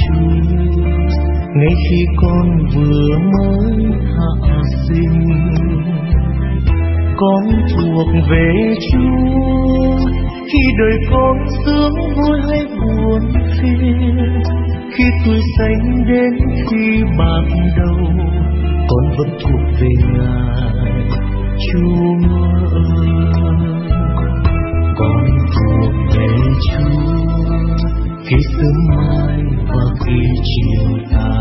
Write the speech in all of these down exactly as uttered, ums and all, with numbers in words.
Chúa, ngay khi con vừa mới hạ sinh. Con thuộc về Chúa, khi đời con sướng vui hay buồn phiền, khi tuổi xanh đến khi bạc đầu, con vẫn thuộc về Ngài. Chúa ơi, con thuộc về Chúa, khi sớm mai và khi chiều tà.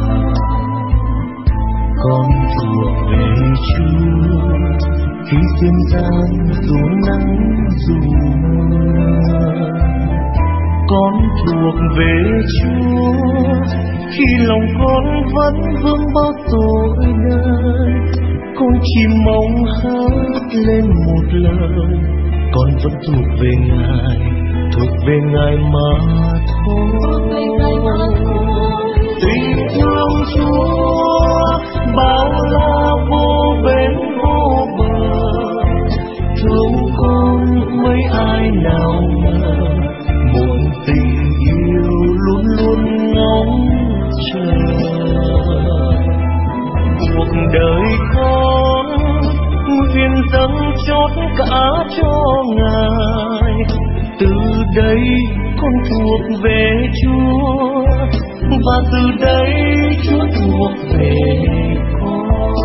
Con thuộc về Chúa, khi dương gian dù nắng dù mưa. Con thuộc về Chúa, khi lòng con vẫn vương bao tội đời. Con chỉ mong hát lên một lời, con vẫn thuộc về Ngài, thuộc về Ngài mà thôi. Tình thương Chúa bao la vô bến vô bờ, thương con mấy ai nào ngờ, một tình yêu luôn luôn ngóng chờ. Cuộc đời con viên dâng chốt cả cho Ngài, từ đây con thuộc về Chúa, và từ đây Chúa thuộc về con.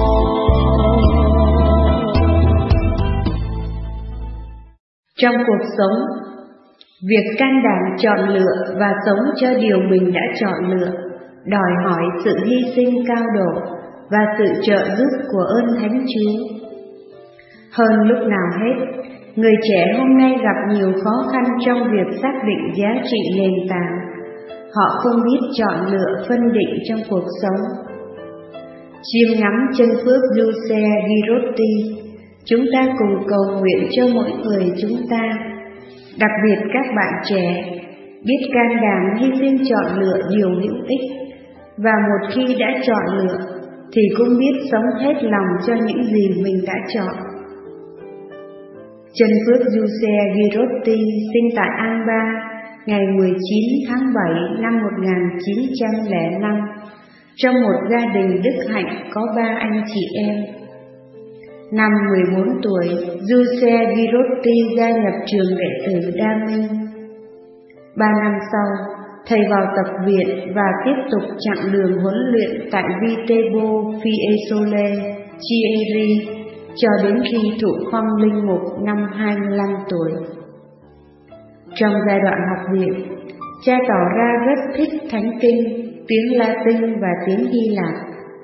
Trong cuộc sống, việc can đảm chọn lựa và sống cho điều mình đã chọn lựa đòi hỏi sự hy sinh cao độ và sự trợ giúp của ơn Thánh Chúa. Hơn lúc nào hết, người trẻ hôm nay gặp nhiều khó khăn trong việc xác định giá trị nền tảng. Họ không biết chọn lựa phân định trong cuộc sống. Chiêm ngắm chân phước Giuse Girotti, chúng ta cùng cầu nguyện cho mỗi người chúng ta, đặc biệt các bạn trẻ, biết can đảm hy sinh chọn lựa điều hữu ích, và một khi đã chọn lựa thì cũng biết sống hết lòng cho những gì mình đã chọn. Chân phước Giuse Girotti sinh tại Alba ngày mười chín tháng bảy năm một nghìn chín trăm lẻ năm trong một gia đình đức hạnh có ba anh chị em. Năm mười bốn tuổi, Giuse Girotti gia nhập trường đệ tử Đa Minh. Ba năm sau, thầy vào tập viện và tiếp tục chặng đường huấn luyện tại Viterbo Fiesole, Chieri, cho đến khi thụ phong linh mục năm hai mươi lăm tuổi. Trong giai đoạn học viện, cha tỏ ra rất thích Thánh Kinh, tiếng Latin và tiếng Hy Lạp.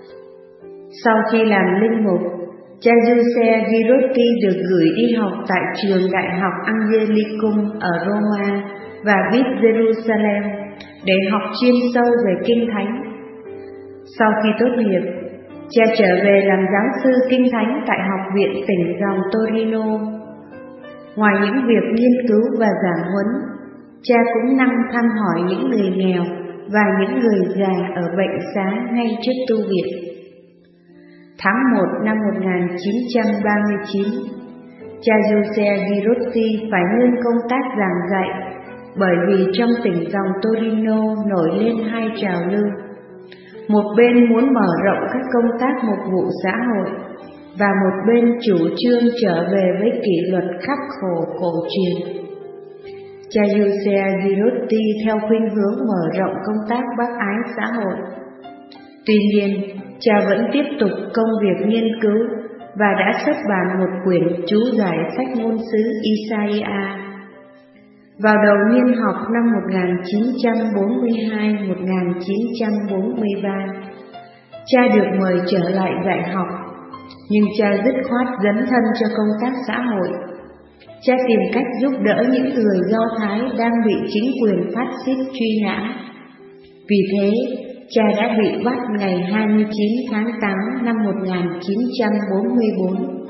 Sau khi làm linh mục, cha Giuse Girotti được gửi đi học tại trường Đại học Angelicum ở Roma và Vít Jerusalem để học chuyên sâu về Kinh Thánh. Sau khi tốt nghiệp, cha trở về làm giáo sư Kinh Thánh tại Học viện tỉnh dòng Torino. Ngoài những việc nghiên cứu và giảng huấn, cha cũng năng thăm hỏi những người nghèo và những người già ở bệnh xá ngay trước tu viện. Tháng một năm một nghìn chín trăm ba mươi chín, cha Giuse Girotti phải ngưng công tác giảng dạy bởi vì trong tỉnh dòng Torino nổi lên hai trào lưu. Một bên muốn mở rộng các công tác mục vụ xã hội, và một bên chủ trương trở về với kỷ luật khắc khổ cổ truyền. Cha Giuse Girotti theo khuynh hướng mở rộng công tác bác ái xã hội. Tuy nhiên, cha vẫn tiếp tục công việc nghiên cứu và đã xuất bản một quyển chú giải sách ngôn sứ Isaiah. Vào đầu niên học năm một nghìn chín trăm bốn mươi hai đến một nghìn chín trăm bốn mươi ba, cha được mời trở lại dạy học, nhưng cha dứt khoát dấn thân cho công tác xã hội. Cha tìm cách giúp đỡ những người Do Thái đang bị chính quyền phát xít truy nã. Vì thế, cha đã bị bắt ngày hai mươi chín tháng tám năm một nghìn chín trăm bốn mươi bốn.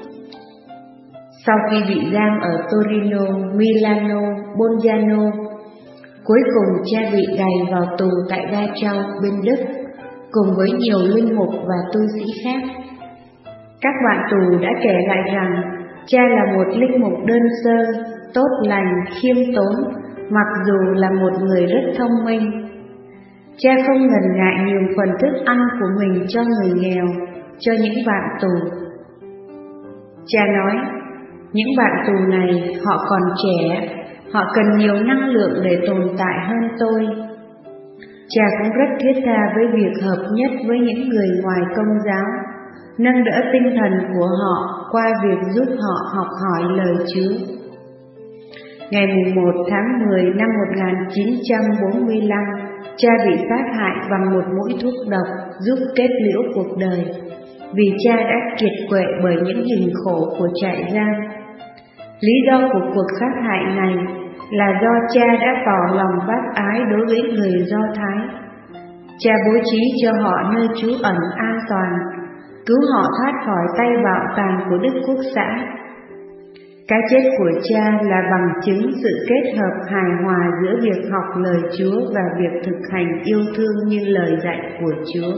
Sau khi bị giam ở Torino, Milano, Bolzano, cuối cùng cha bị đày vào tù tại Dachau bên Đức, cùng với nhiều linh mục và tu sĩ khác. Các bạn tù đã kể lại rằng cha là một linh mục đơn sơ, tốt lành, khiêm tốn, mặc dù là một người rất thông minh. cha không ngần ngại nhường phần thức ăn của mình cho người nghèo, cho những bạn tù. Cha nói, những bạn tù này họ còn trẻ, họ cần nhiều năng lượng để tồn tại hơn tôi. Cha cũng rất thiết tha với việc hợp nhất với những người ngoài Công giáo, nâng đỡ tinh thần của họ qua việc giúp họ học hỏi lời Chúa. Ngày một tháng mười năm một nghìn chín trăm bốn mươi lăm, cha bị sát hại bằng một mũi thuốc độc giúp kết liễu cuộc đời, vì cha đã kiệt quệ bởi những hình khổ của trại giam. Lý do của cuộc sát hại này là do cha đã tỏ lòng bác ái đối với người Do Thái. Cha bố trí cho họ nơi trú ẩn an toàn, cứu họ thoát khỏi tay bạo tàn của Đức Quốc xã. Cái chết của cha là bằng chứng sự kết hợp hài hòa giữa việc học lời Chúa và việc thực hành yêu thương như lời dạy của Chúa.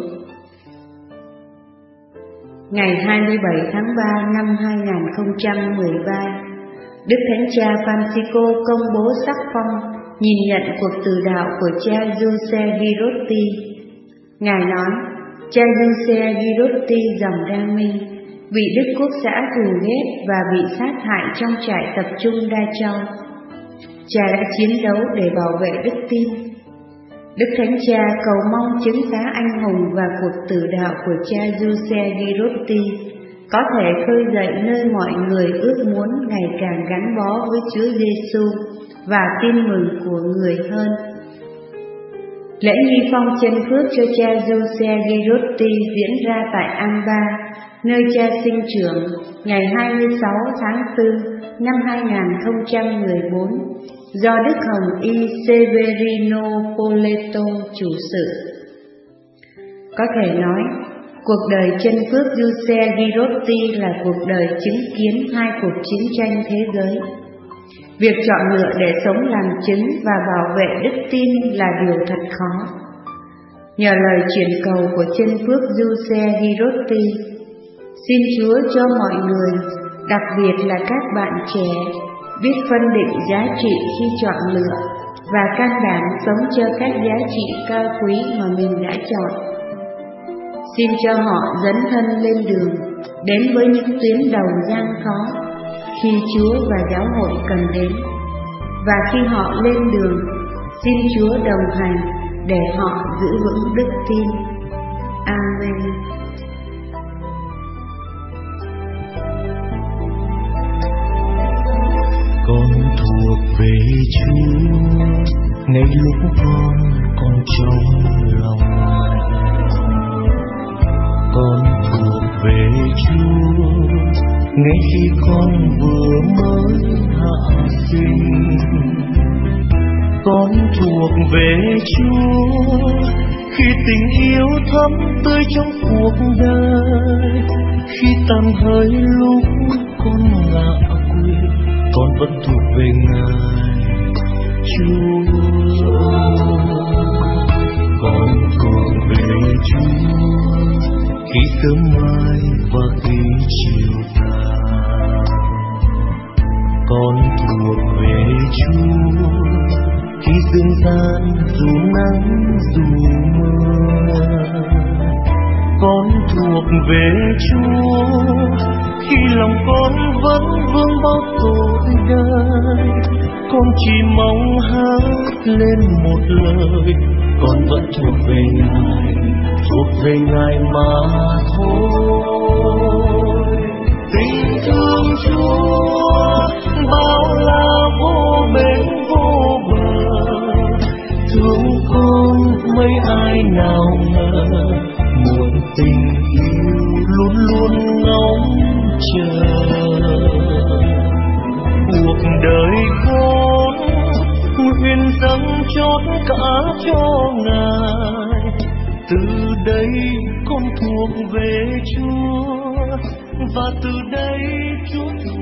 Ngày hai mươi bảy tháng ba năm hai nghìn không trăm mười ba, Đức Thánh Cha Francisco công bố sắc phong nhìn nhận cuộc từ đạo của cha Giuse Girotti. Ngài nói, cha Giuse Girotti dòng Đa Minh bị Đức Quốc xã thù ghét và bị sát hại trong trại tập trung Đa Châu. Cha đã chiến đấu để bảo vệ đức tin. Đức Thánh Cha cầu mong chứng giá anh hùng và cuộc tử đạo của cha Giuse Girotti có thể khơi dậy nơi mọi người ước muốn ngày càng gắn bó với Chúa Giêsu và tin mừng của người hơn. Lễ nghi phong chân phước cho cha Giuse Girotti diễn ra tại Amba, nơi cha sinh trưởng, ngày hai mươi sáu tháng tư năm hai nghìn không trăm mười bốn, do Đức Hồng Y Severino Poleto chủ sự. Có thể nói, cuộc đời chân phước Giuse Girotti là cuộc đời chứng kiến hai cuộc chiến tranh thế giới. Việc chọn lựa để sống làm chứng và bảo vệ đức tin là điều thật khó. Nhờ lời truyền cầu của chân phước Giuse Girotti, xin Chúa cho mọi người, đặc biệt là các bạn trẻ, biết phân định giá trị khi chọn lựa và can đảm sống cho các giá trị cao quý mà mình đã chọn. Xin cho họ dấn thân lên đường, đến với những tuyến đầu gian khó khi Chúa và giáo hội cần đến. Và khi họ lên đường, xin Chúa đồng hành để họ giữ vững đức tin. Amen. Con thuộc về Chúa, ngay lúc con còn trong lòng mẹ. Con thuộc về Chúa, ngay khi con vừa mới hạ sinh. Con thuộc về Chúa, khi tình yêu thắm tươi trong cuộc đời. Khi tàn hơi lúc con ngã quỵ, con vẫn thuộc về Ngài Chúa. Con thuộc về Chúa, khi sớm mai và khi chiều tàn. Con thuộc về Chúa, khi dương gian dù nắng dù mưa. Con thuộc về Chúa, khi lòng con vẫn vương bao tội đời. Con chỉ mong hát lên một lời, con vẫn thuộc về Ngài, thuộc về Ngài mà thôi. Tình thương Chúa bao la vô bến vô bờ, thương con mấy ai nào ngờ, một tình yêu luôn luôn ngóng chờ. Cuộc đời con nguyện dâng chót cả cho Ngài, từ đây con thuộc về Chúa, và từ đây Chúa